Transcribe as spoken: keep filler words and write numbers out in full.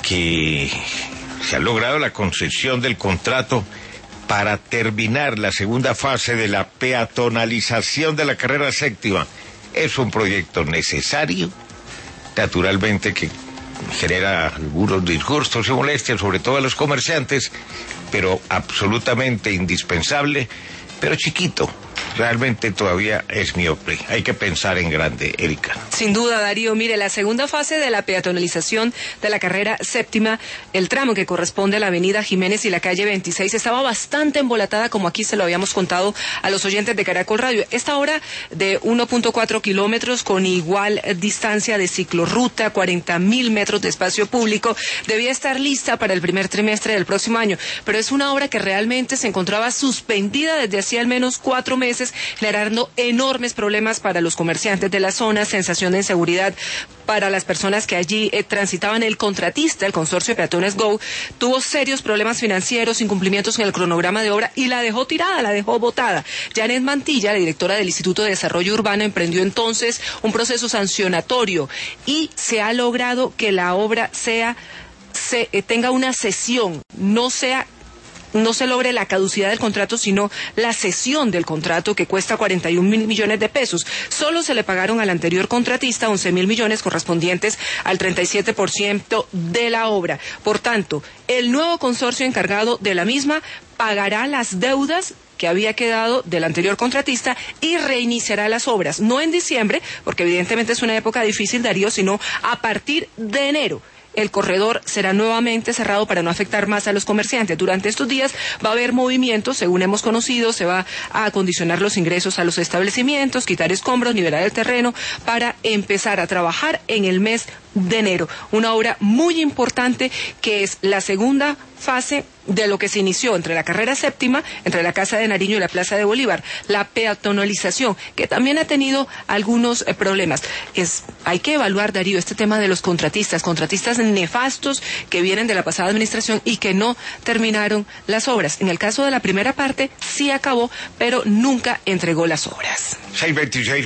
que se ha logrado la concesión del contrato para terminar la segunda fase de la peatonalización de la carrera séptima. Es un proyecto necesario, naturalmente que genera algunos disgustos y molestias, sobre todo a los comerciantes, pero absolutamente indispensable, pero chiquito. Realmente todavía es miope. Hay que pensar en grande, Erika. Sin duda, Darío. Mire, la segunda fase de la peatonalización de la carrera séptima, el tramo que corresponde a la avenida Jiménez y la calle veintiséis, estaba bastante embolatada, como aquí se lo habíamos contado a los oyentes de Caracol Radio. Esta hora de uno punto cuatro kilómetros con igual distancia de ciclorruta, cuarenta mil metros de espacio público, debía estar lista para el primer trimestre del próximo año. Pero es una obra que realmente se encontraba suspendida desde hacía al menos cuatro meses, generando enormes problemas para los comerciantes de la zona, sensación de inseguridad para las personas que allí eh, transitaban. El contratista, el consorcio de Peatones Go, tuvo serios problemas financieros, incumplimientos en el cronograma de obra y la dejó tirada, la dejó botada. Janet Mantilla, la directora del Instituto de Desarrollo Urbano, emprendió entonces un proceso sancionatorio y se ha logrado que la obra sea, se, eh, tenga una cesión, no sea no se logre la caducidad del contrato, sino la cesión del contrato, que cuesta cuarenta y un mil millones de pesos. Solo se le pagaron al anterior contratista once mil millones correspondientes al treinta y siete por ciento de la obra. Por tanto, el nuevo consorcio encargado de la misma pagará las deudas que había quedado del anterior contratista y reiniciará las obras, no en diciembre, porque evidentemente es una época difícil, Darío, sino a partir de enero. El corredor será nuevamente cerrado para no afectar más a los comerciantes. Durante estos días va a haber movimientos, según hemos conocido, se va a acondicionar los ingresos a los establecimientos, quitar escombros, nivelar el terreno, para empezar a trabajar en el mes de enero. Una obra muy importante que es la segunda fase de lo que se inició entre la carrera séptima, entre la Casa de Nariño y la Plaza de Bolívar, la peatonalización, que también ha tenido algunos eh, problemas. Es, hay que evaluar, Darío, este tema de los contratistas, contratistas nefastos que vienen de la pasada administración y que no terminaron las obras. En el caso de la primera parte, sí acabó, pero nunca entregó las obras. seiscientos veintiséis